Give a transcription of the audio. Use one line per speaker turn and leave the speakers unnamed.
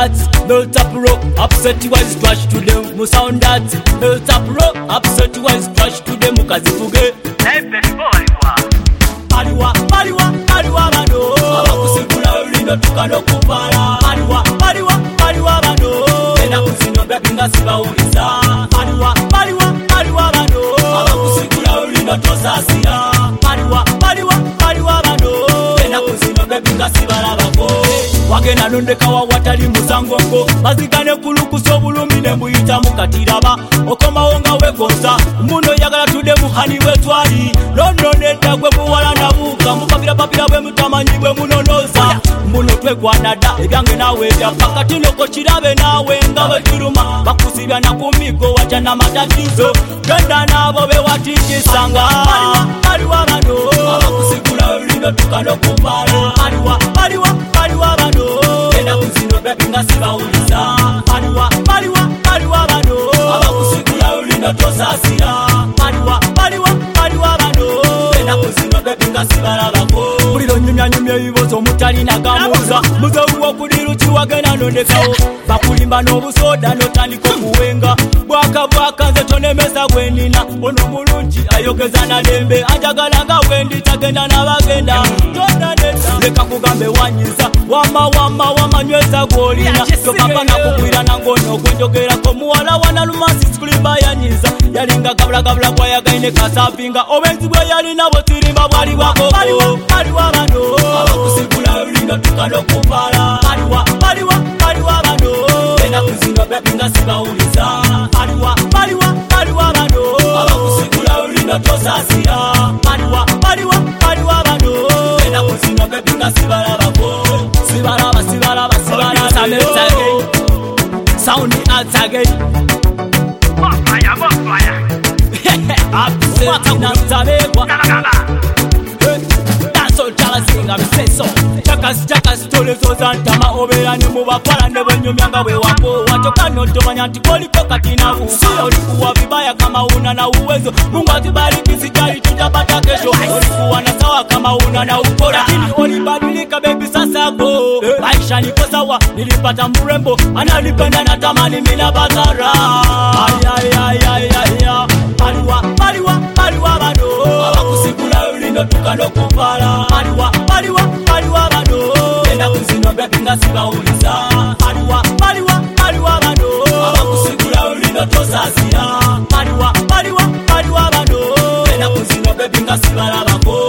that melt up rock upset was trash to them mu sound that melt up rock upset was trash to them mukazivuge aliwa aliwa aliwa bano abakusigula ulino tukano kupala aliwa aliwa aliwa bano ena kuzino bebinga sibawuliza aliwa aliwa aliwa bano abakusigula ulino tosasira aliwa aliwa aliwa bano ena kuzino bebinga sibalabako wagenda nondekawa watali musangongo bazigane kulukusa obulumi ne mbuyita mukatiraba okomawo nga wegonza muno yagala tudde muhani wetwali nono nedda gwe buwala nabuuka mupapirapapira bwe mutamanyi bwe munonoza muno twegwanadda ebyange nawe edda pakati noko kirabe nawe nga bwekiruma bakusibya nakumigo waja namatatizo genda nabo bewatikisanga aliwa bano abakusigula olino tukanokuvala aliwa aliwa aliwa bano ena kuzino bebinga sibawuliza aliwa aliwa aliwa bano abakusigula olino tosasira aliwa aliwa aliwa bano ena kuzino bebinga sibalabako buliro nyumyanyumya ebibozo mutalina gamuza muzewu wokudiruki wagenda nondekawo bakulimba n'obusoda notandika okuwenga bwaka nze tonemesa gwenina ono mulungi ayogeza nalembe anjagala nga bwendi tagenda nabagenda tonaneta leka kugambe wanyiza wama wamanyweza gwolina tokapa nakugwira nangono okwenjogerako muwala wanalumasi sikulimba yanyiza yalinga gabulagabula gwayagaine kasapinga obenzi bwe yalina bwetirimba bwali bwakoko aliwa bano abakusigula olino tukanokuvala aliwa bano ena kuzino bebinga sibawuliza aliwa bano abakusigula olino tosasira aliwa bano ena kuzino bebinga sibalabako sibalaba sound outside Chakas tolezo zantama obera ne mubakwala ne banyumyanga bwe wako watoka notomanya nti koliko katinavu sio ulikuwa vibaya kama una na uwezo Mungu akibariki sijali tutapata kesho ulikuwa na sawa kama una na uko lakini ulibadilika baby sasa go maisha niko sawa nilipata mrembo analipenda na tamani mina badara aliwa bano abakusigula ulino tukanokuvala aliwa bano enda kuzino bebinga sibawuliza aliwa bano abakusigula ulino tosasira aliwa bano enda kuzino bebinga sibalabako